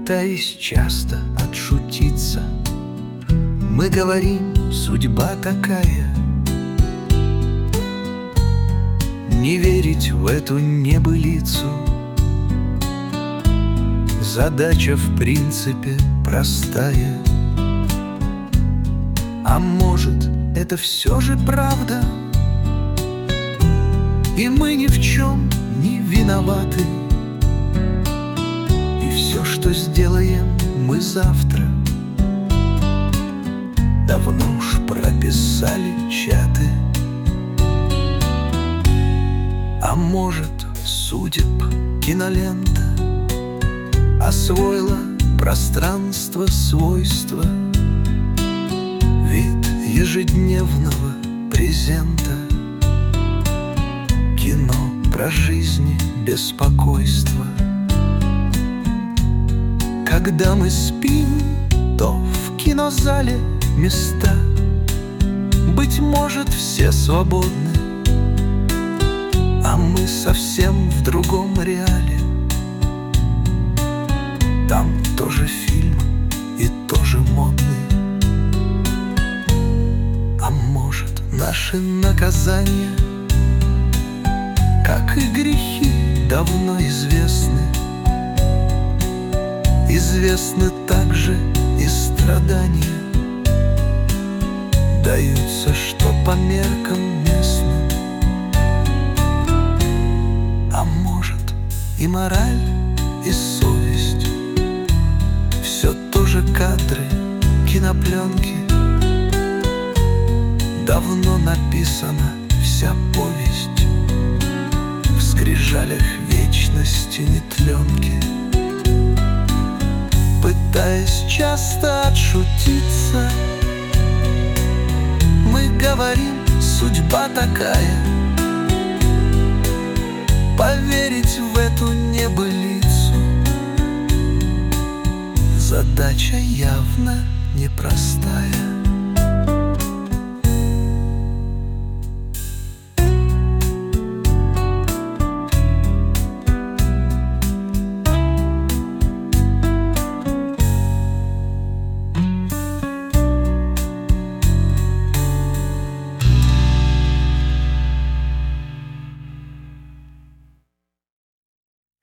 Пытаясь часто отшутиться, мы говорим, судьба такая. Не верить в эту небылицу задача в принципе простая. А может, это все же правда, и мы ни в чем не виноваты. И все, что сделаем мы завтра, давно уж прописали чаты. А может, судеб кинолента освоила пространство свойства, вид ежедневного презента, кино про жизни беспокойства. Когда мы спим, то в кинозале места, быть может, все свободны, а мы совсем в другом реале. Там тоже фильм и тоже модный. А может, наши наказания, как и грехи, давно известны. Известны также и страдания, даются, что по меркам местным. А может, и мораль, и совесть, все тоже кадры кинопленки. Давно написана вся повесть в скрижалях вечности нетленки. Пытаясь часто отшутиться, мы говорим, судьба такая. Поверить в эту небылицу задача явно непростая.